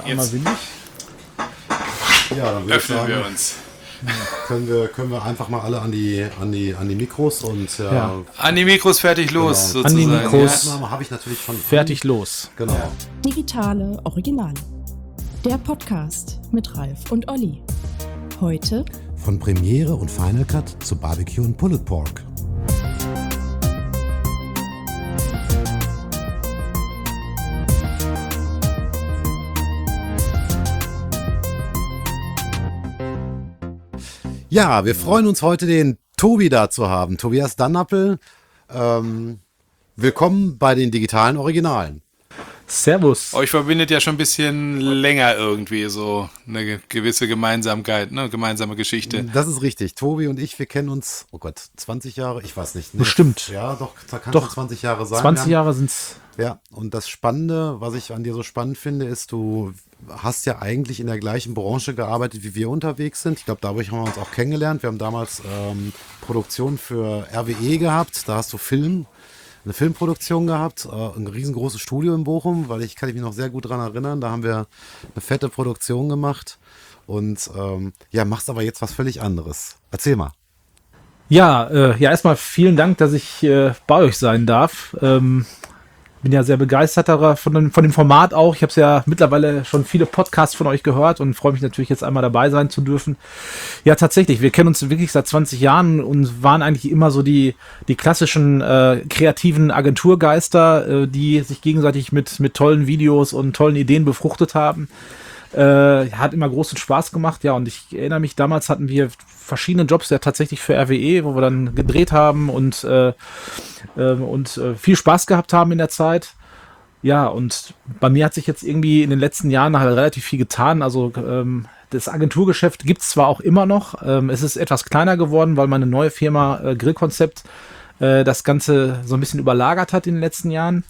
einmal windig. Ja, dann öffnen wir uns. Können wir einfach mal alle an die Mikros und an die Mikros fertig los, genau. sozusagen. An die Mikros habe ich natürlich schon fertig los. Genau. Ja. Digitale Originale. Der Podcast mit Ralf und Olli. Heute von Premiere und Final Cut zu Barbecue und Pulled Pork. Ja, wir freuen uns heute, den Tobi da zu haben. Tobias Dannappel, willkommen bei den digitalen Originalen. Servus. Euch verbindet ja schon ein bisschen länger irgendwie so eine gewisse Gemeinsamkeit, ne? Gemeinsame Geschichte. Das ist richtig. Tobi und ich, wir kennen uns, 20 Jahre, ich weiß nicht. Ne? Bestimmt. Ja, doch, da kann es 20 Jahre sein. 20 Jahre sind's. Ja, und das Spannende, was ich an dir so spannend finde, ist, du hast ja eigentlich in der gleichen Branche gearbeitet, wie wir unterwegs sind. Ich glaube, dadurch haben wir uns auch kennengelernt. Wir haben damals Produktion für RWE gehabt. Da hast du eine Filmproduktion gehabt, ein riesengroßes Studio in Bochum, weil kann ich mich noch sehr gut dran erinnern. Da haben wir eine fette Produktion gemacht und machst aber jetzt was völlig anderes. Erzähl mal. Ja, erstmal vielen Dank, dass ich bei euch sein darf. Bin ja sehr begeistert von dem Format auch. Ich habe ja mittlerweile schon viele Podcasts von euch gehört und freue mich natürlich jetzt einmal dabei sein zu dürfen. Ja, tatsächlich, wir kennen uns wirklich seit 20 Jahren und waren eigentlich immer so die klassischen kreativen Agenturgeister, die sich gegenseitig mit tollen Videos und tollen Ideen befruchtet haben. Hat immer großen Spaß gemacht, ja, und ich erinnere mich, damals hatten wir verschiedene Jobs ja tatsächlich für RWE, wo wir dann gedreht haben und viel Spaß gehabt haben in der Zeit. Ja, und bei mir hat sich jetzt irgendwie in den letzten Jahren halt relativ viel getan. Also das Agenturgeschäft gibt es zwar auch immer noch, es ist etwas kleiner geworden, weil meine neue Firma Grillkonzept das Ganze so ein bisschen überlagert hat in den letzten Jahren.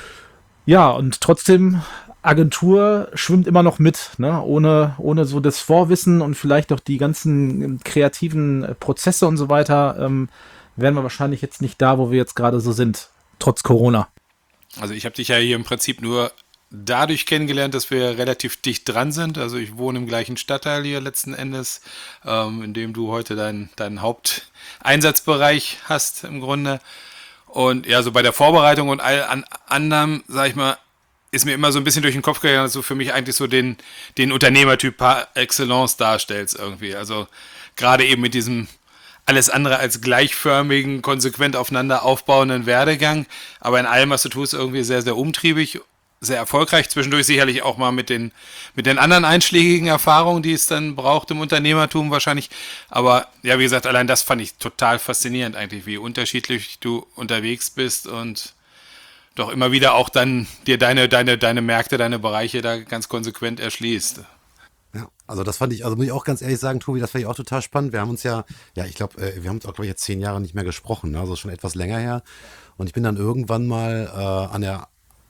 Ja, und trotzdem Agentur schwimmt immer noch mit, ne? Ohne so das Vorwissen und vielleicht auch die ganzen kreativen Prozesse und so weiter, wären wir wahrscheinlich jetzt nicht da, wo wir jetzt gerade so sind, trotz Corona. Also ich habe dich ja hier im Prinzip nur dadurch kennengelernt, dass wir relativ dicht dran sind. Also ich wohne im gleichen Stadtteil hier letzten Endes, in dem du heute deinen Haupteinsatzbereich hast im Grunde. Und ja, so bei der Vorbereitung und all anderem, sag ich mal, ist mir immer so ein bisschen durch den Kopf gegangen, dass du für mich eigentlich so den Unternehmertyp par excellence darstellst irgendwie. Also gerade eben mit diesem alles andere als gleichförmigen, konsequent aufeinander aufbauenden Werdegang. Aber in allem, was du tust, irgendwie sehr, sehr umtriebig, sehr erfolgreich. Zwischendurch sicherlich auch mal mit den anderen einschlägigen Erfahrungen, die es dann braucht im Unternehmertum wahrscheinlich. Aber ja, wie gesagt, allein das fand ich total faszinierend eigentlich, wie unterschiedlich du unterwegs bist und doch immer wieder auch dann dir deine Märkte, deine Bereiche da ganz konsequent erschließt. Ja, also das fand ich, also muss ich auch ganz ehrlich sagen, Tobi, das fand ich auch total spannend. Wir haben uns ich glaube, wir haben uns auch, glaube ich, jetzt 10 Jahre nicht mehr gesprochen, ne? Also schon etwas länger her. Und ich bin dann irgendwann mal an der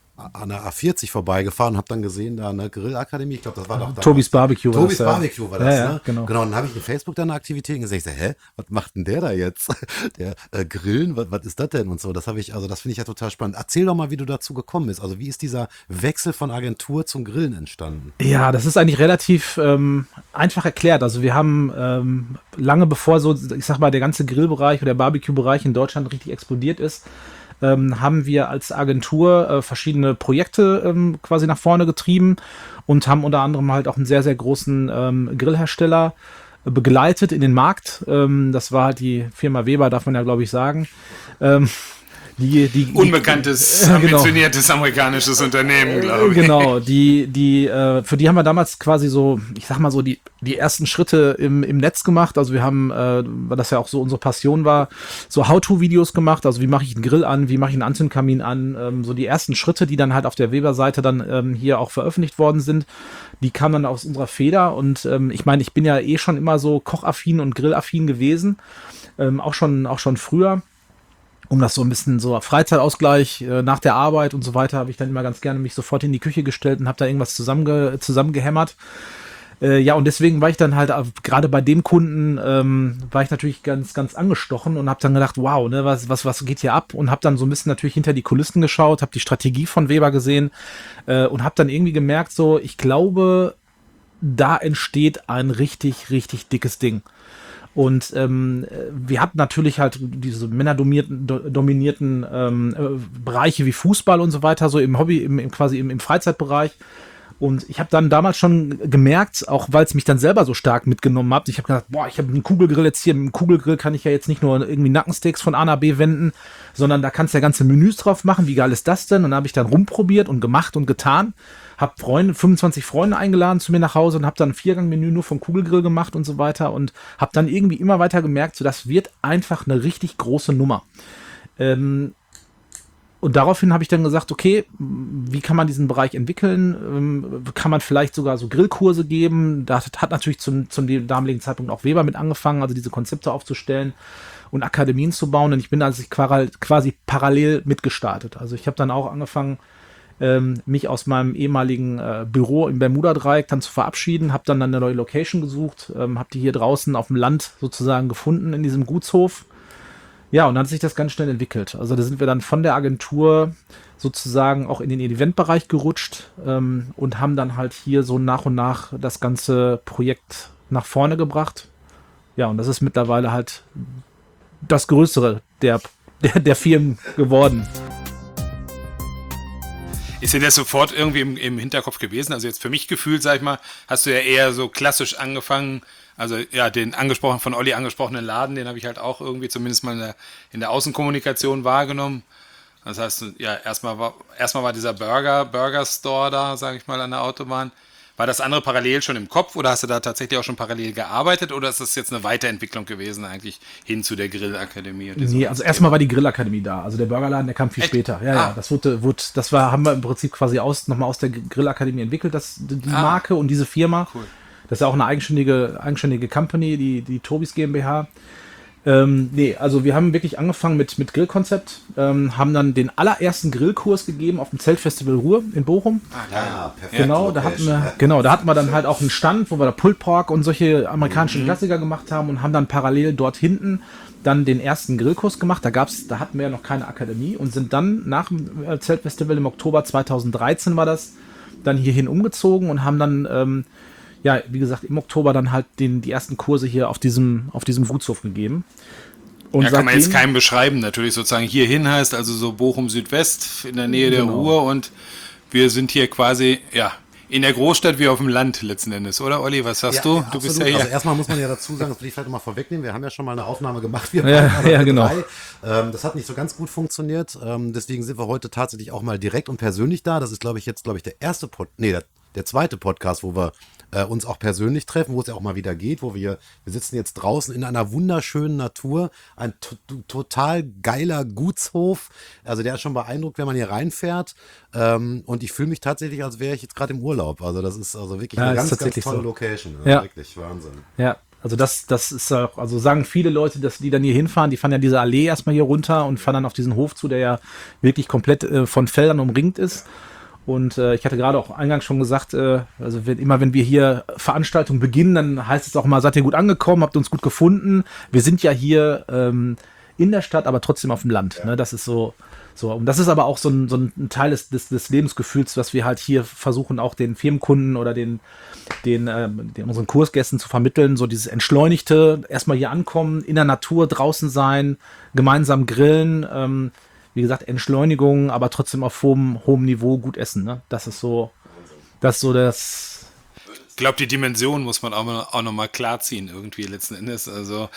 A40 vorbeigefahren und habe dann gesehen, da eine Grillakademie, ich glaube, das war doch da. Tobis Barbecue war das. Barbecue war das, ja, ne? Genau, dann habe ich in Facebook da eine Aktivität gesehen. Ich sage, was macht denn der da jetzt? Der Grillen, was ist das denn? Und so, das finde ich ja total spannend. Erzähl doch mal, wie du dazu gekommen bist. Also wie ist dieser Wechsel von Agentur zum Grillen entstanden? Ja, das ist eigentlich relativ einfach erklärt. Also wir haben lange bevor so, ich sag mal, der ganze Grillbereich oder der Barbecue-Bereich in Deutschland richtig explodiert ist, haben wir als Agentur verschiedene Projekte quasi nach vorne getrieben und haben unter anderem halt auch einen sehr, sehr großen Grillhersteller begleitet in den Markt. Das war halt die Firma Weber, darf man ja, glaube ich, sagen. Unbekanntes, ambitioniertes amerikanisches Unternehmen, glaube ich. Genau, für die haben wir damals quasi so, ich sag mal so, die ersten Schritte im Netz gemacht. Also wir haben, weil das ja auch so unsere Passion war, so How-to-Videos gemacht. Also wie mache ich einen Grill an, wie mache ich einen Anzündkamin an. So die ersten Schritte, die dann halt auf der Weber-Seite dann hier auch veröffentlicht worden sind, die kamen dann aus unserer Feder. Und ich meine, ich bin ja eh schon immer so kochaffin und grillaffin gewesen, auch schon früher. Um das so ein bisschen so Freizeitausgleich nach der Arbeit und so weiter, habe ich dann immer ganz gerne mich sofort in die Küche gestellt und habe da irgendwas zusammengehämmert. Ja, und deswegen war ich dann halt gerade bei dem Kunden, war ich natürlich ganz, ganz angestochen und habe dann gedacht, wow, ne, was geht hier ab? Und habe dann so ein bisschen natürlich hinter die Kulissen geschaut, habe die Strategie von Weber gesehen und habe dann irgendwie gemerkt, so, ich glaube, da entsteht ein richtig, richtig dickes Ding. Und wir hatten natürlich halt diese männerdominierten Bereiche wie Fußball und so weiter, so im Hobby, quasi im Freizeitbereich. Und ich habe dann damals schon gemerkt, auch weil es mich dann selber so stark mitgenommen hat, ich habe gedacht, boah, ich habe einen Kugelgrill jetzt hier, mit dem Kugelgrill kann ich ja jetzt nicht nur irgendwie Nackensteaks von A nach B wenden, sondern da kannst du ja ganze Menüs drauf machen, wie geil ist das denn? Und dann habe ich dann rumprobiert und gemacht und getan, habe 25 Freunde eingeladen zu mir nach Hause und habe dann ein Viergang-Menü nur vom Kugelgrill gemacht und so weiter und habe dann irgendwie immer weiter gemerkt, so das wird einfach eine richtig große Nummer. Und daraufhin habe ich dann gesagt, okay, wie kann man diesen Bereich entwickeln? Kann man vielleicht sogar so Grillkurse geben? Da hat natürlich zum damaligen Zeitpunkt auch Weber mit angefangen, also diese Konzepte aufzustellen und Akademien zu bauen. Und ich bin also quasi parallel mitgestartet. Also ich habe dann auch angefangen, mich aus meinem ehemaligen Büro im Bermuda-Dreieck dann zu verabschieden, habe dann eine neue Location gesucht, habe die hier draußen auf dem Land sozusagen gefunden in diesem Gutshof. Ja, und dann hat sich das ganz schnell entwickelt. Also da sind wir dann von der Agentur sozusagen auch in den Eventbereich gerutscht und haben dann halt hier so nach und nach das ganze Projekt nach vorne gebracht. Ja, und das ist mittlerweile halt das Größere der Firmen geworden. Ist dir das sofort irgendwie im Hinterkopf gewesen? Also jetzt für mich gefühlt, sag ich mal, hast du ja eher so klassisch angefangen. Also ja, den von Olli angesprochenen Laden, den habe ich halt auch irgendwie zumindest mal in der Außenkommunikation wahrgenommen. Das heißt, ja, erstmal war dieser Burger Store da, sage ich mal, an der Autobahn. War das andere parallel schon im Kopf oder hast du da tatsächlich auch schon parallel gearbeitet oder ist das jetzt eine Weiterentwicklung gewesen eigentlich hin zu der Grillakademie? Nee, also erstmal war die Grillakademie da. Also der Burgerladen, der kam viel später. Ja, das haben wir im Prinzip quasi nochmal aus der Grillakademie entwickelt, die Marke und diese Firma. Cool. Das ist ja auch eine eigenständige Company, die Tobis GmbH. Also wir haben wirklich angefangen mit Grillkonzept, haben dann den allerersten Grillkurs gegeben auf dem Zeltfestival Ruhr in Bochum. Perfekt. Genau, da hatten wir dann halt auch einen Stand, wo wir da Pulled Pork und solche amerikanischen Klassiker gemacht haben und haben dann parallel dort hinten dann den ersten Grillkurs gemacht. Da hatten wir ja noch keine Akademie und sind dann nach dem Zeltfestival im Oktober 2013 war das, dann hierhin umgezogen und haben dann wie gesagt, im Oktober dann halt die ersten Kurse hier auf diesem Gutshof gegeben. Und ja, kann man jetzt keinem beschreiben, natürlich sozusagen hierhin heißt, also so Bochum Südwest in der Nähe der Ruhr und wir sind hier quasi, ja, in der Großstadt wie auf dem Land letzten Endes, oder Olli? Was sagst du? Du bist ja hier. Also erstmal muss man ja dazu sagen, das will ich vielleicht mal vorwegnehmen, wir haben ja schon mal eine Aufnahme gemacht. Genau. Das hat nicht so ganz gut funktioniert, deswegen sind wir heute tatsächlich auch mal direkt und persönlich da. Das ist, glaube ich, der zweite Podcast, wo wir uns auch persönlich treffen, wo es ja auch mal wieder geht, wir sitzen jetzt draußen in einer wunderschönen Natur, ein total geiler Gutshof, also der ist schon beeindruckt, wenn man hier reinfährt und ich fühle mich tatsächlich, als wäre ich jetzt gerade im Urlaub, also das ist also wirklich eine ganz tolle Location, ja. Wirklich Wahnsinn. Ja. Also das ist auch, also sagen viele Leute, dass die dann hier hinfahren, die fahren ja diese Allee erstmal hier runter und fahren dann auf diesen Hof zu, der ja wirklich komplett von Feldern umringt ist. Und ich hatte gerade auch eingangs schon gesagt, also wenn wir hier Veranstaltungen beginnen, dann heißt es auch mal, seid ihr gut angekommen, habt uns gut gefunden. Wir sind ja hier in der Stadt, aber trotzdem auf dem Land. Ja. Ne? Das ist so. Und das ist aber auch so ein Teil des Lebensgefühls, was wir halt hier versuchen, auch den Firmenkunden oder den unseren Kursgästen zu vermitteln. So dieses Entschleunigte, erstmal hier ankommen, in der Natur draußen sein, gemeinsam grillen, wie gesagt, Entschleunigung, aber trotzdem auf hohem Niveau gut essen. Ne? Das ist so das. Ich glaube, die Dimension muss man auch noch mal klarziehen irgendwie letzten Endes. Also,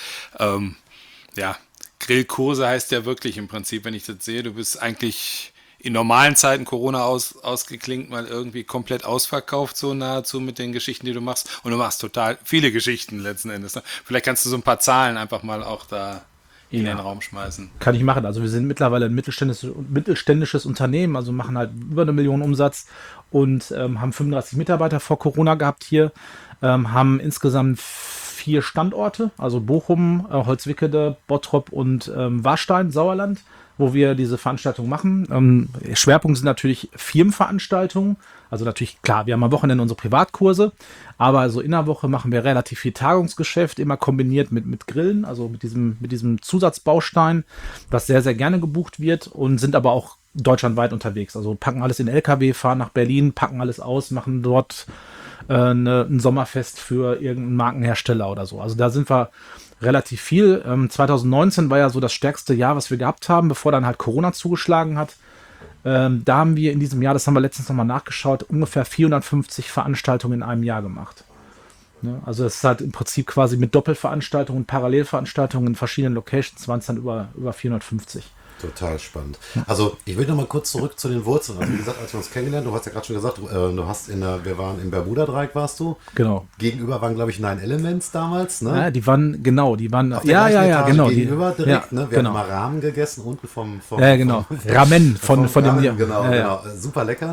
Grillkurse heißt ja wirklich im Prinzip, wenn ich das sehe, du bist eigentlich in normalen Zeiten Corona ausgeklingt, mal irgendwie komplett ausverkauft, so nahezu mit den Geschichten, die du machst. Und du machst total viele Geschichten letzten Endes. Ne? Vielleicht kannst du so ein paar Zahlen einfach mal auch da in den Raum schmeißen. Kann ich machen. Also wir sind mittlerweile ein mittelständisches Unternehmen, also machen halt über 1 Million Umsatz und haben 35 Mitarbeiter vor Corona gehabt hier, haben insgesamt 4 Standorte, also Bochum, Holzwickede, Bottrop und Warstein, Sauerland, wo wir diese Veranstaltungen machen. Schwerpunkt sind natürlich Firmenveranstaltungen, Also natürlich, klar, wir haben am Wochenende unsere Privatkurse, aber so in der Woche machen wir relativ viel Tagungsgeschäft, immer kombiniert mit Grillen, also mit diesem Zusatzbaustein, was sehr, sehr gerne gebucht wird und sind aber auch deutschlandweit unterwegs. Also packen alles in LKW, fahren nach Berlin, packen alles aus, machen dort ein Sommerfest für irgendeinen Markenhersteller oder so. Also da sind wir relativ viel. 2019 war ja so das stärkste Jahr, was wir gehabt haben, bevor dann halt Corona zugeschlagen hat. Da haben wir in diesem Jahr, das haben wir letztens nochmal nachgeschaut, ungefähr 450 Veranstaltungen in einem Jahr gemacht. Ne? Also es ist halt im Prinzip quasi mit Doppelveranstaltungen, Parallelveranstaltungen in verschiedenen Locations waren es dann über 450. Total spannend. Also ich will noch mal kurz zurück zu den Wurzeln. Also wie gesagt, als wir uns kennengelernt, du hast ja gerade schon gesagt, wir waren im Bermuda-Dreieck, warst du? Genau. Gegenüber waren, glaube ich, Nine Elements damals, ne? Ja, die waren auf der gleichen Etage genau. Gegenüber direkt, ja, ne? Wir genau. haben mal Ramen gegessen, unten vom genau. Ramen von dem Ramen, genau. Super lecker.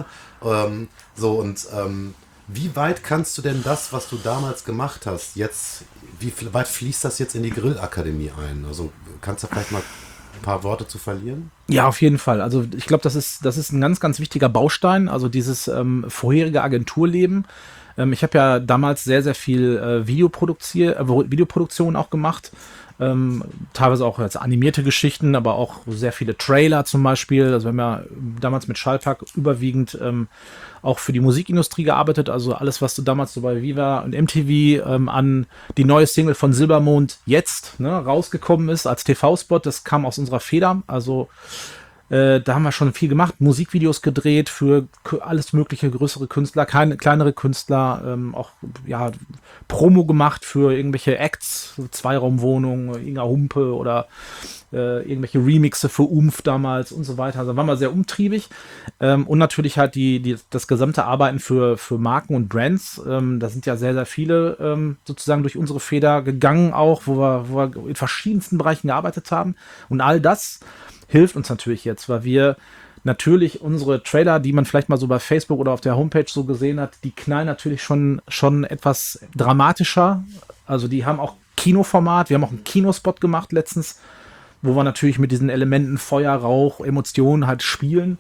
Wie weit kannst du denn das, was du damals gemacht hast, jetzt, wie weit fließt das jetzt in die Grillakademie ein? Also kannst du vielleicht mal ein paar Worte zu verlieren? Ja, auf jeden Fall. Also ich glaube, das ist ein ganz, ganz wichtiger Baustein, also dieses vorherige Agenturleben. Ich habe ja damals sehr, sehr viel Videoproduktion auch gemacht. Teilweise auch als animierte Geschichten, aber auch sehr viele Trailer zum Beispiel. Also wir haben ja damals mit Schallplack überwiegend auch für die Musikindustrie gearbeitet. Also alles, was du damals so bei Viva und MTV an die neue Single von Silbermond jetzt rausgekommen ist als TV-Spot, das kam aus unserer Feder. Also da haben wir schon viel gemacht, Musikvideos gedreht für alles mögliche, größere Künstler, kleinere Künstler, auch ja Promo gemacht für irgendwelche Acts, Zweiraumwohnungen, Inga Humpe oder irgendwelche Remixe für Umf damals und so weiter. Also da waren wir sehr umtriebig und natürlich halt das gesamte Arbeiten für Marken und Brands. Da sind ja sehr, sehr viele sozusagen durch unsere Feder gegangen auch, wo wir in verschiedensten Bereichen gearbeitet haben und all das hilft uns natürlich jetzt, weil wir natürlich unsere Trailer, die man vielleicht mal so bei Facebook oder auf der Homepage so gesehen hat, die knallen natürlich schon etwas dramatischer. Also die haben auch Kinoformat. Wir haben auch einen Kinospot gemacht letztens, wo wir natürlich mit diesen Elementen Feuer, Rauch, Emotionen halt spielen.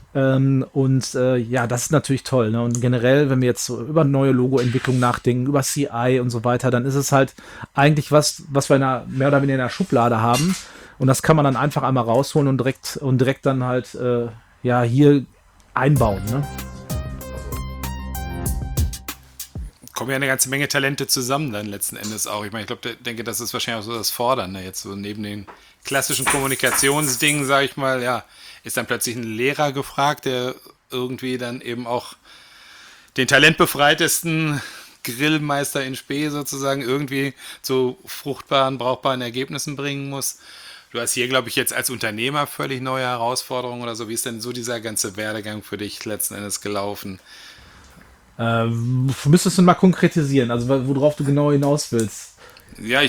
Ja, das ist natürlich toll. Ne? Und generell, wenn wir jetzt so über neue Logoentwicklung nachdenken, über CI und so weiter, dann ist es halt eigentlich was wir mehr oder weniger in der Schublade haben. Und das kann man dann einfach einmal rausholen und direkt dann halt hier einbauen. Ne? Kommen ja eine ganze Menge Talente zusammen dann letzten Endes auch. Ich meine, denke, das ist wahrscheinlich auch so das Fordernde. Jetzt so neben den klassischen Kommunikationsdingen, sage ich mal, ja, ist dann plötzlich ein Lehrer gefragt, der irgendwie dann eben auch den talentbefreitesten Grillmeister in Spee sozusagen irgendwie zu fruchtbaren, brauchbaren Ergebnissen bringen muss. Du hast hier, glaube ich, jetzt als Unternehmer völlig neue Herausforderungen oder so. Wie ist denn so dieser ganze Werdegang für dich letzten Endes gelaufen? Müsstest du mal konkretisieren, also worauf du genau hinaus willst. Ja,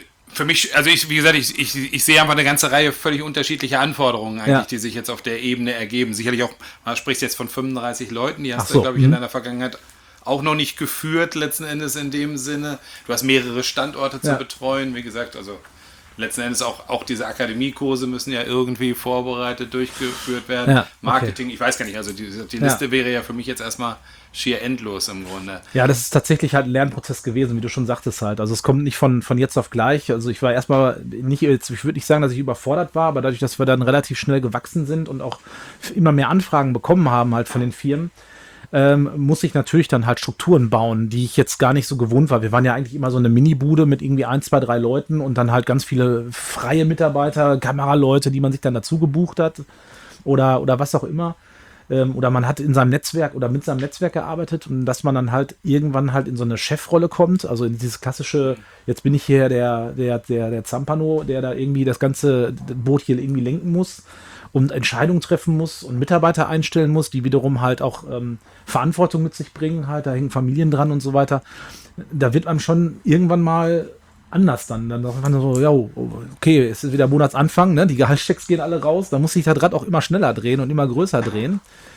wie gesagt, ich sehe einfach eine ganze Reihe völlig unterschiedlicher Anforderungen eigentlich, die sich jetzt auf der Ebene ergeben. Sicherlich auch, man spricht jetzt von 35 Leuten, die hast du, glaube ich, in deiner Vergangenheit auch noch nicht geführt, letzten Endes in dem Sinne. Du hast mehrere Standorte zu betreuen, wie gesagt, also letzten Endes auch diese Akademiekurse müssen ja irgendwie vorbereitet, durchgeführt werden. Ja, Marketing, ich weiß gar nicht, also die Liste wäre ja für mich jetzt erstmal schier endlos im Grunde. Ja, das ist tatsächlich halt ein Lernprozess gewesen, wie du schon sagtest halt. Also es kommt nicht von jetzt auf gleich. Also ich war erstmal ich würde nicht sagen, dass ich überfordert war, aber dadurch, dass wir dann relativ schnell gewachsen sind und auch immer mehr Anfragen bekommen haben halt von den Firmen, muss ich natürlich dann halt Strukturen bauen, die ich jetzt gar nicht so gewohnt war. Wir waren ja eigentlich immer so eine Mini-Bude mit irgendwie 1, 2, 3 Leuten und dann halt ganz viele freie Mitarbeiter, Kameraleute, die man sich dann dazu gebucht hat oder was auch immer. Oder man hat in seinem Netzwerk oder mit seinem Netzwerk gearbeitet und dass man dann halt irgendwann halt in so eine Chefrolle kommt, also in dieses klassische, jetzt bin ich hier der Zampano, der da irgendwie das ganze Boot hier irgendwie lenken muss und Entscheidungen treffen muss und Mitarbeiter einstellen muss, die wiederum halt auch Verantwortung mit sich bringen, halt, da hängen Familien dran und so weiter. Da wird einem schon irgendwann mal anders dann sagt man so, ja, okay, es ist wieder Monatsanfang, ne? Die Gehaltschecks gehen alle raus, da muss sich das Rad auch immer schneller drehen und immer größer drehen.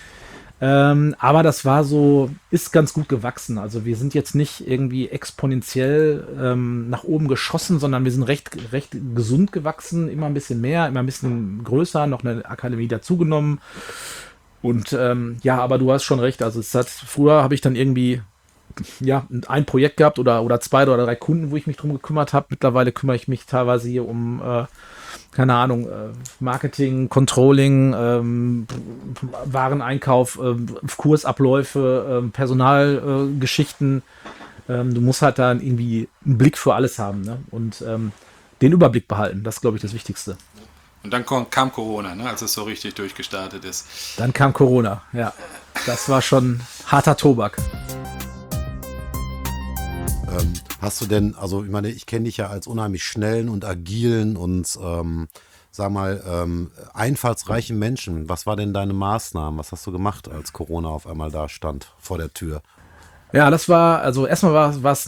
Aber das ist ganz gut gewachsen. Also wir sind jetzt nicht irgendwie exponentiell nach oben geschossen, sondern wir sind recht gesund gewachsen, immer ein bisschen mehr, immer ein bisschen größer, noch eine Akademie dazugenommen. Und ja, aber du hast schon recht. Also früher habe ich dann irgendwie ein Projekt gehabt oder 2 oder 3 Kunden, wo ich mich drum gekümmert habe. Mittlerweile kümmere ich mich teilweise hier um, keine Ahnung, Marketing, Controlling, Wareneinkauf, Kursabläufe, Personalgeschichten. Du musst halt dann irgendwie einen Blick für alles haben, ne? Und den Überblick behalten. Das ist, glaube ich, das Wichtigste. Und dann kam Corona, ne, als es so richtig durchgestartet ist. Dann kam Corona, ja. Das war schon harter Tobak. Hast du denn, also ich meine, ich kenne dich ja als unheimlich schnellen und agilen und sag mal, einfallsreichen Menschen. Was war denn deine Maßnahmen? Was hast du gemacht, als Corona auf einmal da stand vor der Tür? Ja, das war, also erstmal war es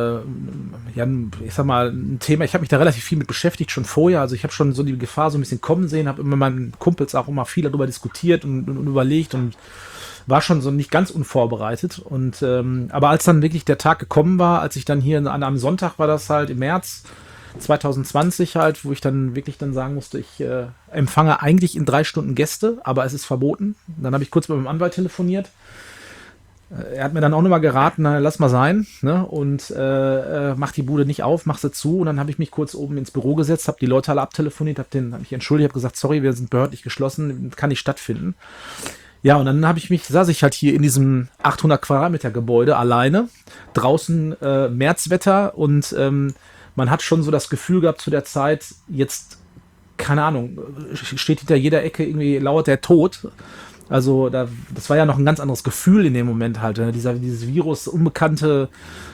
ich sag mal, ein Thema, ich habe mich da relativ viel mit beschäftigt, schon vorher, also ich habe schon so die Gefahr so ein bisschen kommen sehen, habe immer mit meinen Kumpels auch immer viel darüber diskutiert und überlegt und war schon so nicht ganz unvorbereitet und, aber als dann wirklich der Tag gekommen war, als ich dann hier an einem Sonntag war das halt im März 2020 halt, wo ich dann wirklich dann sagen musste, ich empfange eigentlich in 3 Stunden Gäste, aber es ist verboten. Dann habe ich kurz mit meinem Anwalt telefoniert. Er hat mir dann auch nochmal geraten, na, lass mal sein, ne? Und mach die Bude nicht auf, mach sie zu. Und dann habe ich mich kurz oben ins Büro gesetzt, habe die Leute alle abtelefoniert, habe mich entschuldigt, habe gesagt, sorry, wir sind behördlich geschlossen, kann nicht stattfinden. Ja, und dann saß ich halt hier in diesem 800 Quadratmeter Gebäude alleine, draußen Märzwetter und man hat schon so das Gefühl gehabt zu der Zeit, jetzt, keine Ahnung, steht hinter jeder Ecke irgendwie lauert der Tod. Also das war ja noch ein ganz anderes Gefühl in dem Moment halt, ne? Dieses Virus, Unbekannte,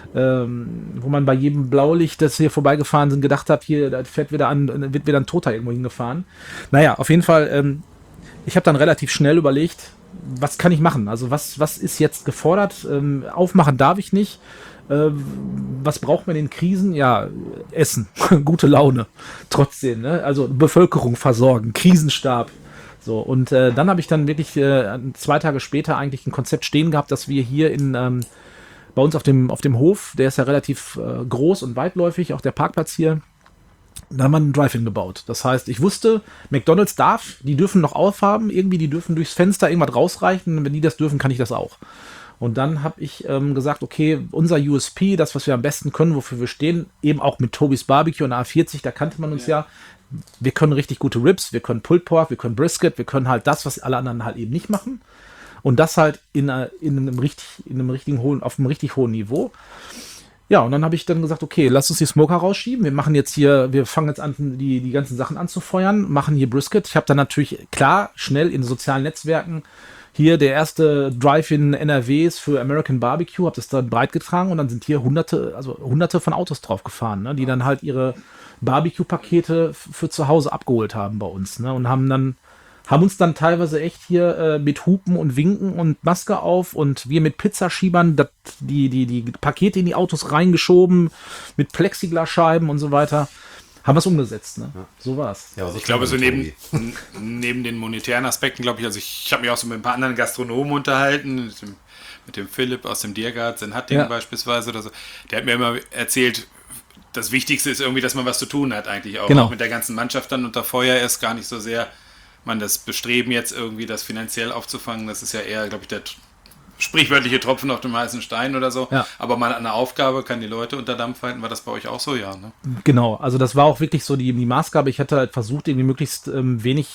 wo man bei jedem Blaulicht, das hier vorbeigefahren sind, gedacht hat, hier, da wird wieder ein Toter irgendwo hingefahren. Naja, auf jeden Fall, ich habe dann relativ schnell überlegt, was kann ich machen? Also was ist jetzt gefordert? Aufmachen darf ich nicht. Was braucht man in Krisen? Ja, Essen, gute Laune, trotzdem, ne? Also Bevölkerung versorgen, Krisenstab. So, und dann habe ich dann wirklich 2 Tage später eigentlich ein Konzept stehen gehabt, dass wir hier bei uns auf dem Hof, der ist ja relativ groß und weitläufig, auch der Parkplatz hier, da haben wir einen Drive-In gebaut. Das heißt, ich wusste, McDonald's die dürfen noch aufhaben, irgendwie, die dürfen durchs Fenster irgendwas rausreichen, und wenn die das dürfen, kann ich das auch. Und dann habe ich gesagt, okay, unser USP, das, was wir am besten können, wofür wir stehen, eben auch mit Tobis Barbecue und A40, da kannte man uns ja. Wir können richtig gute Ribs, wir können Pulled Pork, wir können Brisket, wir können halt das, was alle anderen halt eben nicht machen. Und das halt auf einem richtig hohen Niveau. Ja, und dann habe ich dann gesagt, okay, lass uns die Smoker rausschieben. Wir fangen jetzt an, die ganzen Sachen anzufeuern, machen hier Brisket. Ich habe dann natürlich, klar, schnell in sozialen Netzwerken hier der erste Drive-In NRWs für American Barbecue, habe das dann breit getragen und dann sind hier hunderte von Autos drauf gefahren, ne, die dann halt ihre Barbecue-Pakete für zu Hause abgeholt haben bei uns, ne, und haben uns dann teilweise echt hier mit Hupen und Winken und Maske auf und wir mit Pizzaschiebern die Pakete in die Autos reingeschoben, mit Plexiglasscheiben und so weiter. Haben wir es umgesetzt, ne? Ja. So war es. Ja, ich glaube, so neben den monetären Aspekten, glaube ich, also ich habe mich auch so mit ein paar anderen Gastronomen unterhalten, mit dem Philipp aus dem Diergarten in Hattingen beispielsweise oder so. Der hat mir immer erzählt, das Wichtigste ist irgendwie, dass man was zu tun hat eigentlich auch. Genau. Auch mit der ganzen Mannschaft dann unter Feuer ist gar nicht so sehr das Bestreben jetzt irgendwie das finanziell aufzufangen. Das ist ja eher, glaube ich, der sprichwörtliche Tropfen auf dem heißen Stein oder so. Ja. Aber mal eine Aufgabe, kann die Leute unter Dampf halten. War das bei euch auch so? Ja, ne? Genau, also das war auch wirklich so die Maßgabe. Ich hatte halt versucht, irgendwie möglichst wenig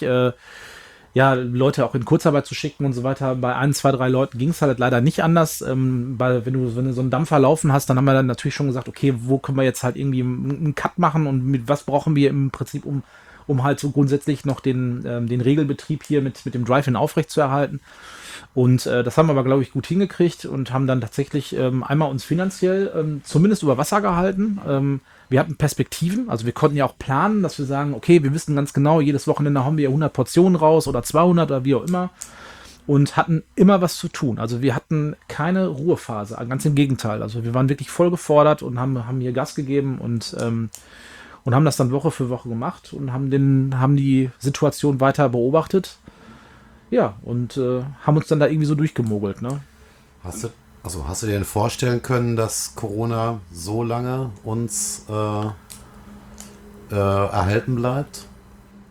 Leute auch in Kurzarbeit zu schicken und so weiter. Bei 1, 2, 3 Leuten ging es halt leider nicht anders. Weil wenn du so einen Dampfer laufen hast, dann haben wir dann natürlich schon gesagt, okay, wo können wir jetzt halt irgendwie einen Cut machen und mit was brauchen wir im Prinzip, um halt so grundsätzlich noch den Regelbetrieb hier mit dem Drive-In aufrechtzuerhalten. Und das haben wir aber, glaube ich, gut hingekriegt und haben dann tatsächlich einmal uns finanziell zumindest über Wasser gehalten. Wir hatten Perspektiven, also wir konnten ja auch planen, dass wir sagen, okay, wir wissen ganz genau, jedes Wochenende haben wir 100 Portionen raus oder 200 oder wie auch immer und hatten immer was zu tun. Also wir hatten keine Ruhephase, ganz im Gegenteil. Also wir waren wirklich voll gefordert und haben hier Gas gegeben und haben das dann Woche für Woche gemacht und haben die Situation weiter beobachtet. Ja, und haben uns dann da irgendwie so durchgemogelt, ne? Hast du dir denn vorstellen können, dass Corona so lange uns erhalten bleibt?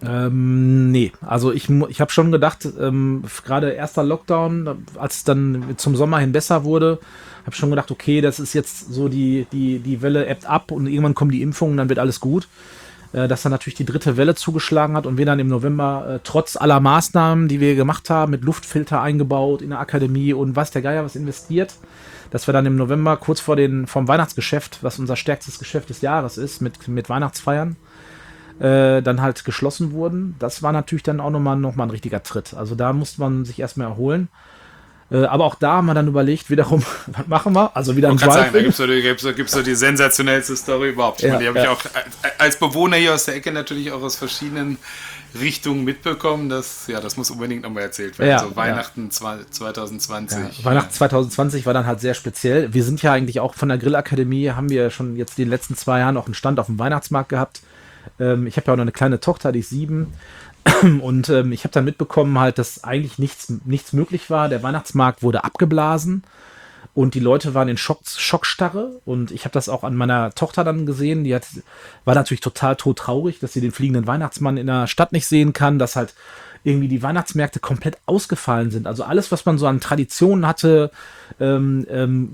Nee, also ich habe schon gedacht, gerade erster Lockdown, als es dann zum Sommer hin besser wurde, habe schon gedacht, okay, das ist jetzt so die Welle ebbt ab und irgendwann kommen die Impfungen, dann wird alles gut. Dass dann natürlich die dritte Welle zugeschlagen hat und wir dann im November trotz aller Maßnahmen, die wir gemacht haben, mit Luftfilter eingebaut in der Akademie und weiß der Geier was investiert, dass wir dann im November kurz vom Weihnachtsgeschäft, was unser stärkstes Geschäft des Jahres ist, mit Weihnachtsfeiern, dann halt geschlossen wurden. Das war natürlich dann auch nochmal ein richtiger Tritt. Also da musste man sich erstmal erholen. Aber auch da haben wir dann überlegt, wiederum, was machen wir? Also wieder ein Drive. Da gibt's so die sensationellste Story überhaupt. Ich meine, die habe ich auch als Bewohner hier aus der Ecke natürlich auch aus verschiedenen Richtungen mitbekommen. Das muss unbedingt nochmal erzählt werden. Also Weihnachten 2020. Weihnachten 2020 war dann halt sehr speziell. Wir sind ja eigentlich auch von der Grillakademie, haben wir schon jetzt in den letzten 2 Jahren auch einen Stand auf dem Weihnachtsmarkt gehabt. Ich habe ja auch noch eine kleine Tochter, die ist 7. Und ich habe dann mitbekommen halt, dass eigentlich nichts möglich war. Der Weihnachtsmarkt wurde abgeblasen und die Leute waren in Schockstarre. Und ich habe das auch an meiner Tochter dann gesehen. War natürlich total todtraurig, dass sie den fliegenden Weihnachtsmann in der Stadt nicht sehen kann, dass halt irgendwie die Weihnachtsmärkte komplett ausgefallen sind. Also alles, was man so an Traditionen hatte, fand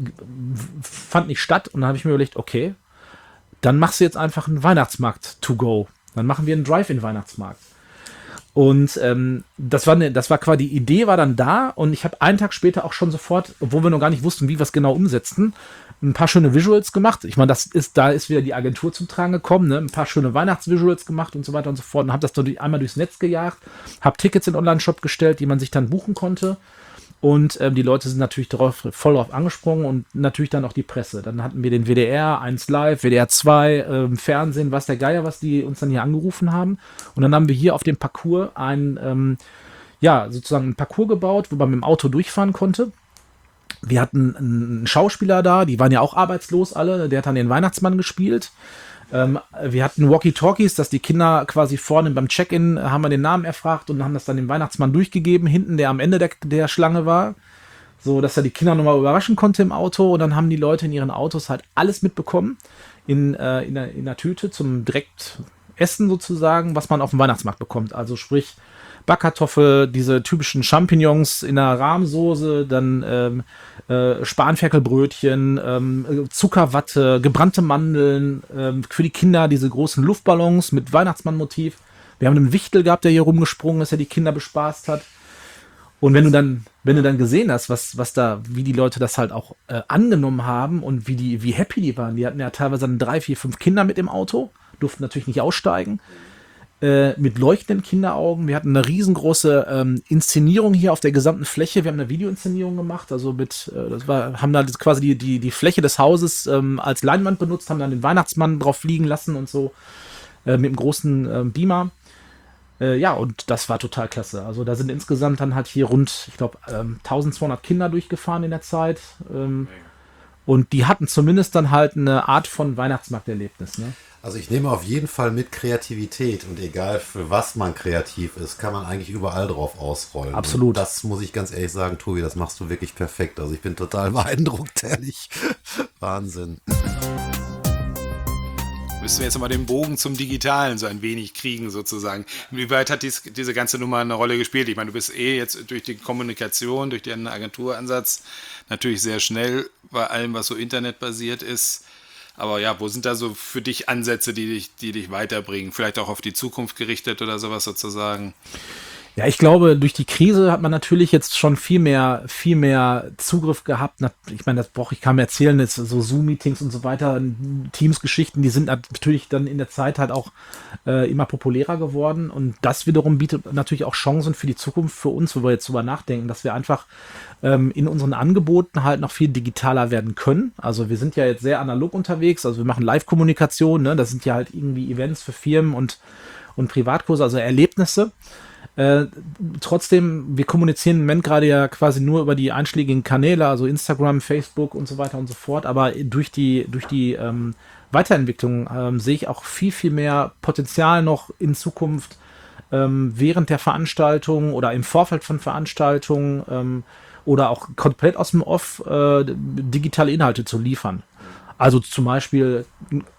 nicht statt. Und dann habe ich mir überlegt, okay, dann machst du jetzt einfach einen Weihnachtsmarkt to go. Dann machen wir einen Drive-in-Weihnachtsmarkt. Und das war quasi, die Idee war dann da und ich habe einen Tag später auch schon sofort, obwohl wir noch gar nicht wussten, wie wir es genau umsetzten, ein paar schöne Visuals gemacht. Ich meine, da ist wieder die Agentur zum Tragen gekommen, ne? Ein paar schöne Weihnachtsvisuals gemacht und so weiter und so fort und habe das dann einmal durchs Netz gejagt, habe Tickets in den Online-Shop gestellt, die man sich dann buchen konnte. Und die Leute sind natürlich voll drauf angesprungen und natürlich dann auch die Presse. Dann hatten wir den WDR, 1 Live, WDR 2, Fernsehen, was der Geier, was die uns dann hier angerufen haben. Und dann haben wir hier auf dem Parcours sozusagen ein Parcours gebaut, wo man mit dem Auto durchfahren konnte. Wir hatten einen Schauspieler da, die waren ja auch arbeitslos alle, der hat dann den Weihnachtsmann gespielt. Wir hatten Walkie-Talkies, dass die Kinder quasi vorne beim Check-in haben wir den Namen erfragt und haben das dann dem Weihnachtsmann durchgegeben, hinten, der am Ende der Schlange war, so dass er die Kinder nochmal überraschen konnte im Auto und dann haben die Leute in ihren Autos halt alles mitbekommen in der Tüte zum direkt Essen sozusagen, was man auf dem Weihnachtsmarkt bekommt. Also sprich Backkartoffel, diese typischen Champignons in der Rahmsoße, dann Spanferkelbrötchen, Zuckerwatte, gebrannte Mandeln, für die Kinder diese großen Luftballons mit Weihnachtsmannmotiv. Wir haben einen Wichtel gehabt, der hier rumgesprungen ist, der die Kinder bespaßt hat. Und wenn du dann gesehen hast, wie die Leute das halt auch angenommen haben und wie happy die waren, die hatten ja teilweise dann 3, 4, 5 Kinder mit im Auto, durften natürlich nicht aussteigen, mit leuchtenden Kinderaugen. Wir hatten eine riesengroße Inszenierung hier auf der gesamten Fläche. Wir haben eine Videoinszenierung gemacht, also haben da quasi die Fläche des Hauses als Leinwand benutzt, haben dann den Weihnachtsmann drauf fliegen lassen und so mit einem großen Beamer. Und das war total klasse. Also da sind insgesamt dann halt hier rund, ich glaube, 1200 Kinder durchgefahren in der Zeit. Und die hatten zumindest dann halt eine Art von Weihnachtsmarkterlebnis, ne? Also ich nehme auf jeden Fall mit Kreativität und egal für was man kreativ ist, kann man eigentlich überall drauf ausrollen. Absolut. Und das muss ich ganz ehrlich sagen, Tobi, das machst du wirklich perfekt. Also ich bin total beeindruckt, ehrlich. Wahnsinn. Müssen wir jetzt mal den Bogen zum Digitalen so ein wenig kriegen sozusagen. Inwieweit hat diese ganze Nummer eine Rolle gespielt? Ich meine, du bist jetzt durch die Kommunikation, durch den Agenturansatz natürlich sehr schnell bei allem, was so internetbasiert ist. Aber ja, wo sind da so für dich Ansätze, die dich weiterbringen? Vielleicht auch auf die Zukunft gerichtet oder sowas sozusagen? Ja, ich glaube, durch die Krise hat man natürlich jetzt schon viel mehr Zugriff gehabt. Ich meine, ich kann mir erzählen, jetzt so Zoom-Meetings und so weiter, Teams-Geschichten, die sind natürlich dann in der Zeit halt auch immer populärer geworden. Und das wiederum bietet natürlich auch Chancen für die Zukunft für uns, wo wir jetzt drüber nachdenken, dass wir einfach in unseren Angeboten halt noch viel digitaler werden können. Also wir sind ja jetzt sehr analog unterwegs, also wir machen Live-Kommunikation, ne? Das sind ja halt irgendwie Events für Firmen und Privatkurse, also Erlebnisse. Trotzdem, wir kommunizieren im Moment gerade ja quasi nur über die einschlägigen Kanäle, also Instagram, Facebook und so weiter und so fort, aber durch die Weiterentwicklung sehe ich auch viel, viel mehr Potenzial noch in Zukunft während der Veranstaltung oder im Vorfeld von Veranstaltungen oder auch komplett aus dem Off digitale Inhalte zu liefern. Also zum Beispiel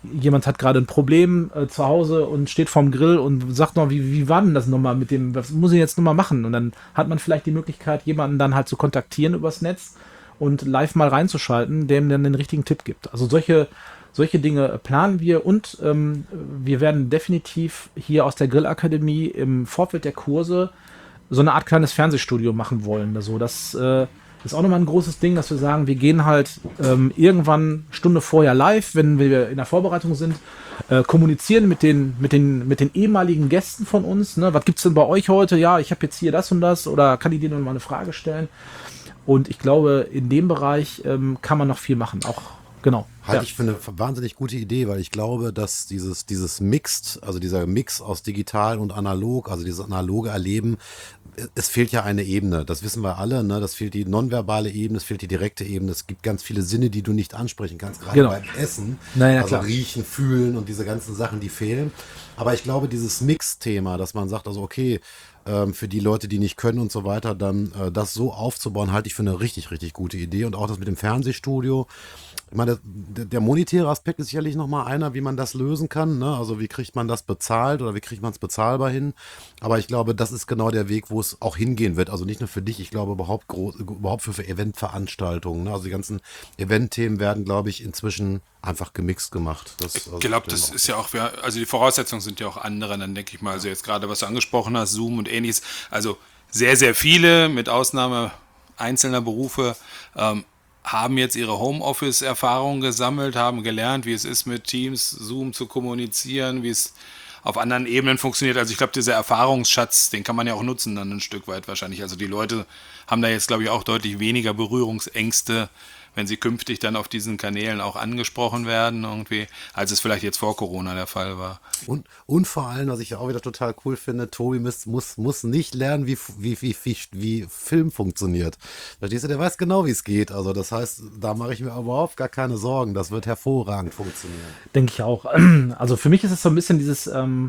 jemand hat gerade ein Problem zu Hause und steht vorm Grill und sagt noch, wie war denn das nochmal mit dem, was muss ich jetzt nochmal machen? Und dann hat man vielleicht die Möglichkeit, jemanden dann halt zu kontaktieren übers Netz und live mal reinzuschalten, der ihm dann den richtigen Tipp gibt. Also solche Dinge planen wir und wir werden definitiv hier aus der Grillakademie im Vorfeld der Kurse so eine Art kleines Fernsehstudio machen wollen. Also das ist auch nochmal ein großes Ding, dass wir sagen, wir gehen halt irgendwann Stunde vorher live, wenn wir in der Vorbereitung sind, kommunizieren mit den ehemaligen Gästen von uns. Ne? Was gibt's denn bei euch heute? Ja, ich habe jetzt hier das und das oder kann ich dir noch mal eine Frage stellen? Und ich glaube, in dem Bereich kann man noch viel machen. Auch genau. Halte ich für eine wahnsinnig gute Idee, weil ich glaube, dass dieses Mixed, also dieser Mix aus digital und analog, also dieses analoge Erleben, es fehlt ja eine Ebene. Das wissen wir alle, ne? Das fehlt die nonverbale Ebene, es fehlt die direkte Ebene. Es gibt ganz viele Sinne, die du nicht ansprechen kannst, gerade beim Essen. Naja, also klar. riechen, fühlen und diese ganzen Sachen, die fehlen. Aber ich glaube, dieses Mix-Thema, dass man sagt, also okay, für die Leute, die nicht können und so weiter, dann das so aufzubauen, halte ich für eine richtig, richtig gute Idee. Und auch das mit dem Fernsehstudio. Ich meine, der monetäre Aspekt ist sicherlich nochmal einer, wie man das lösen kann. Ne? Also wie kriegt man das bezahlt oder wie kriegt man es bezahlbar hin? Aber ich glaube, das ist genau der Weg, wo es auch hingehen wird. Also nicht nur für dich, ich glaube überhaupt für Eventveranstaltungen. Ne? Also die ganzen Eventthemen werden, glaube ich, inzwischen einfach gemixt gemacht. Ich glaube, das ist ja auch, also die Voraussetzungen sind ja auch andere, dann denke ich mal, also jetzt gerade, was du angesprochen hast, Zoom und ähnliches, also sehr, sehr viele, mit Ausnahme einzelner Berufe, haben jetzt ihre Homeoffice-Erfahrungen gesammelt, haben gelernt, wie es ist, mit Teams, Zoom zu kommunizieren, wie es auf anderen Ebenen funktioniert. Also ich glaube, dieser Erfahrungsschatz, den kann man ja auch nutzen dann ein Stück weit wahrscheinlich. Also die Leute haben da jetzt, glaube ich, auch deutlich weniger Berührungsängste, wenn sie künftig dann auf diesen Kanälen auch angesprochen werden irgendwie, als es vielleicht jetzt vor Corona der Fall war. Und vor allem, was ich ja auch wieder total cool finde, Tobi muss nicht lernen, wie Film funktioniert. Verstehst du, der weiß genau, wie es geht. Also das heißt, da mache ich mir überhaupt gar keine Sorgen. Das wird hervorragend funktionieren. Denke ich auch. Also für mich ist es so ein bisschen dieses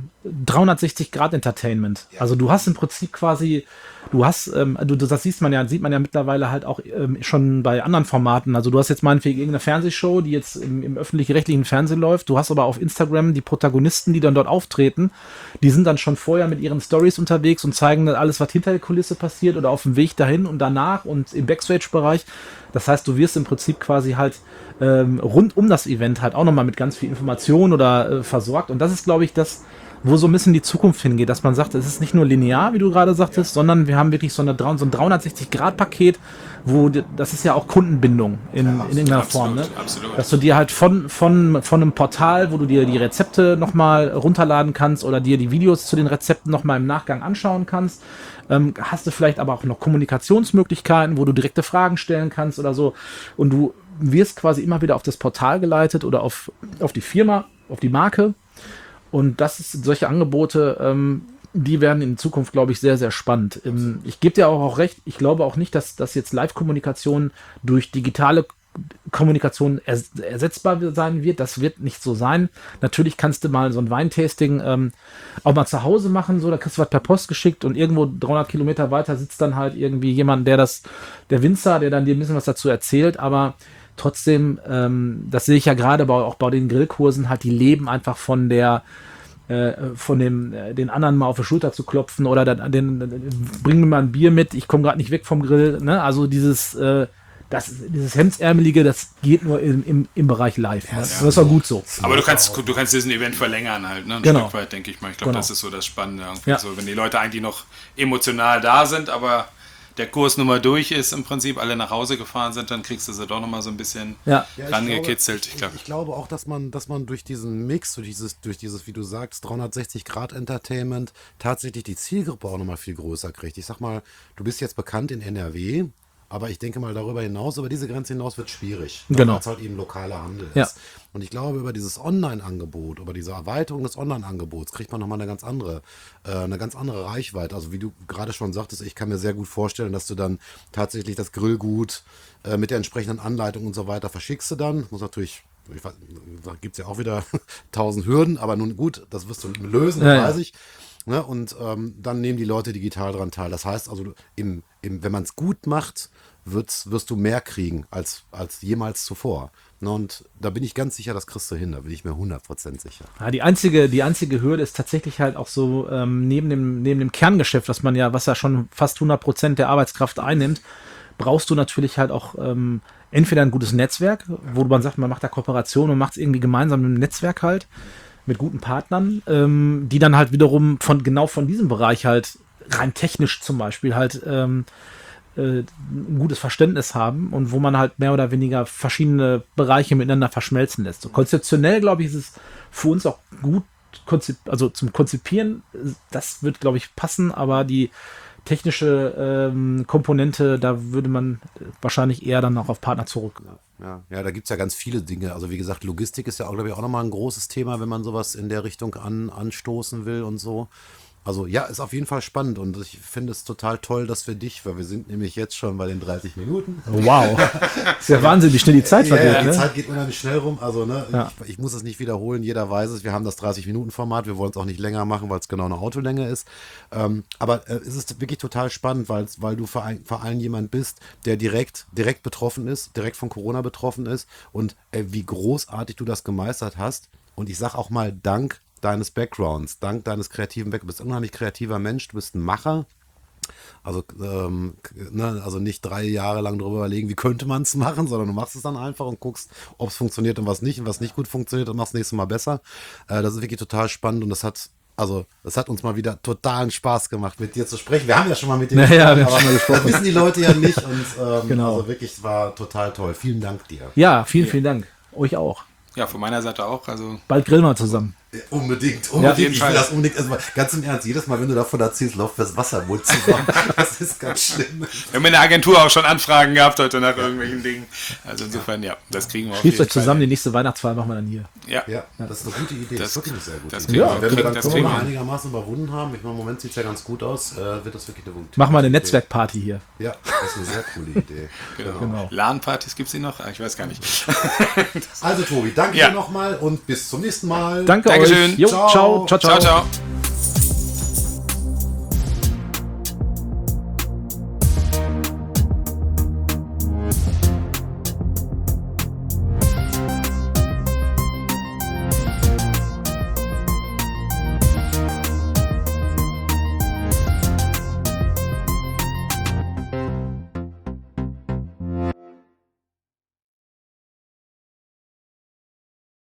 360-Grad-Entertainment. Ja. Also du hast im Prinzip quasi, das sieht man ja mittlerweile halt auch schon bei anderen Formaten. Also du hast jetzt meinetwegen irgendeine Fernsehshow, die jetzt im öffentlich-rechtlichen Fernsehen läuft. Du hast aber auf Instagram die Protagonisten, die dann dort auftreten. Die sind dann schon vorher mit ihren Stories unterwegs und zeigen dann alles, was hinter der Kulisse passiert oder auf dem Weg dahin und danach und im Backstage-Bereich. Das heißt, du wirst im Prinzip quasi halt rund um das Event halt auch nochmal mit ganz viel Information oder versorgt. Und das ist, glaube ich, das, wo so ein bisschen die Zukunft hingeht, dass man sagt, es ist nicht nur linear, wie du gerade sagtest, sondern wir haben wirklich so ein 360-Grad-Paket, das ist ja auch Kundenbindung in irgendeiner Form. Ne? Absolut. Dass du dir halt von einem Portal, wo du dir die Rezepte nochmal runterladen kannst oder dir die Videos zu den Rezepten nochmal im Nachgang anschauen kannst, hast du vielleicht aber auch noch Kommunikationsmöglichkeiten, wo du direkte Fragen stellen kannst oder so. Und du wirst quasi immer wieder auf das Portal geleitet oder auf die Firma, auf die Marke. Und solche Angebote, die werden in Zukunft, glaube ich, sehr, sehr spannend. Ich gebe dir auch recht, ich glaube auch nicht, dass jetzt Live-Kommunikation durch digitale Kommunikation ersetzbar sein wird. Das wird nicht so sein. Natürlich kannst du mal so ein Weintasting auch mal zu Hause machen, so, da kriegst du was per Post geschickt und irgendwo 300 Kilometer weiter sitzt dann halt irgendwie jemand, der Winzer, der dann dir ein bisschen was dazu erzählt, aber trotzdem, das sehe ich ja gerade auch bei den Grillkursen, halt, die leben einfach von den anderen mal auf die Schulter zu klopfen oder bring mir mal ein Bier mit, ich komme gerade nicht weg vom Grill, ne? Also dieses Hemdsärmelige, das geht nur im Bereich Live. Ne? Das ist auch gut so. Aber du kannst diesen Event verlängern halt, ne? Ein Genau. Stück weit, denke ich mal. Ich glaube, Genau. das ist so das Spannende. Ja. So, wenn die Leute eigentlich noch emotional da sind, aber der Kurs nun mal durch ist, im Prinzip alle nach Hause gefahren sind, dann kriegst du sie doch nochmal so ein bisschen rangekitzelt. Ich glaube auch, dass man durch diesen Mix, durch dieses, wie du sagst, 360-Grad-Entertainment tatsächlich die Zielgruppe auch nochmal viel größer kriegt. Ich sag mal, du bist jetzt bekannt in NRW, aber ich denke mal, darüber hinaus, über diese Grenze hinaus wird schwierig, Genau. weil es halt eben lokaler Handel ist. Ja. Und ich glaube, über dieses Online-Angebot, über diese Erweiterung des Online-Angebots kriegt man nochmal eine ganz andere Reichweite. Also wie du gerade schon sagtest, ich kann mir sehr gut vorstellen, dass du dann tatsächlich das Grillgut mit der entsprechenden Anleitung und so weiter verschickst du dann. Muss natürlich, da gibt es ja auch wieder 1000 Hürden, aber nun gut, das wirst du lösen, weiß ich. Ne? Und dann nehmen die Leute digital dran teil. Das heißt also, wenn man es gut macht, wirst du mehr kriegen als jemals zuvor. Ne, und da bin ich ganz sicher, das kriegst du hin, da bin ich mir 100% sicher. Ja, die einzige Hürde ist tatsächlich halt auch so, neben dem Kerngeschäft, was ja schon fast 100% der Arbeitskraft einnimmt, brauchst du natürlich halt auch entweder ein gutes Netzwerk, wo man sagt, man macht da Kooperation und macht es irgendwie gemeinsam im Netzwerk halt, mit guten Partnern, die dann halt wiederum von diesem Bereich halt rein technisch zum Beispiel halt ein gutes Verständnis haben und wo man halt mehr oder weniger verschiedene Bereiche miteinander verschmelzen lässt. So konzeptionell, glaube ich, ist es für uns auch gut, also zum Konzipieren, das wird, glaube ich, passen, aber die technische Komponente, da würde man wahrscheinlich eher dann auch auf Partner zurück. Ja, da gibt es ja ganz viele Dinge. Also wie gesagt, Logistik ist ja auch, glaube ich, auch nochmal ein großes Thema, wenn man sowas in der Richtung anstoßen will und so. Also ja, ist auf jeden Fall spannend und ich finde es total toll, dass wir dich, weil wir sind nämlich jetzt schon bei den 30 Minuten. Wow, ist ja Wahnsinn, wie schnell die Zeit vergeht. Ja, die ne? Zeit geht unheimlich schnell rum. Also ne, Ja. ich muss es nicht wiederholen, jeder weiß es. Wir haben das 30-Minuten-Format, wir wollen es auch nicht länger machen, weil es genau eine Autolänge ist. Aber es ist wirklich total spannend, weil du vor allem jemand bist, der direkt betroffen ist, direkt von Corona betroffen ist und wie großartig du das gemeistert hast. Und ich sag auch mal dank deines Backgrounds, dank deines kreativen Backgrounds. Du bist ein unheimlich kreativer Mensch, du bist ein Macher. Also, also nicht 3 Jahre lang darüber überlegen, wie könnte man es machen, sondern du machst es dann einfach und guckst, ob es funktioniert und was nicht. Und was nicht gut funktioniert, dann machst du das nächste Mal besser. Das ist wirklich total spannend und das hat uns mal wieder totalen Spaß gemacht, mit dir zu sprechen. Wir haben ja schon mal mit dir wir haben schon mal gesprochen. Das wissen die Leute ja nicht und Genau. also wirklich, es war total toll. Vielen Dank dir. Ja, vielen Dank. Euch auch. Ja, von meiner Seite auch. Also Bald grillen wir zusammen. Unbedingt. auf jeden Ich Fall. will das unbedingt. Also ganz im Ernst, jedes Mal, wenn du davon erzählst, läuft das Wasser im Mund zusammen. Das ist ganz schlimm. wir haben in der Agentur auch schon Anfragen gehabt heute nach irgendwelchen Dingen. Also insofern, ja, das kriegen wir auf Schließt jeden euch zusammen, Fall. die nächste Weihnachtsfeier machen wir dann hier. Ja, Das ist eine gute Idee. Das ist wirklich eine sehr gute das Idee. kriegen wir- Wenn wir dann das kriegen Corona wir. einigermaßen überwunden haben, ich meine, im Moment sieht es ja ganz gut aus, wird das wirklich eine gute Machen wir eine Idee. Netzwerkparty hier. Ja, das ist eine sehr coole Idee. Genau. LAN-Partys gibt es die noch? Ich weiß gar nicht. Also Tobi, danke Ja. dir nochmal und bis zum nächsten Mal. Danke Dankeschön. euch. Jo, Ciao. ciao, ciao, ciao. Ciao, ciao.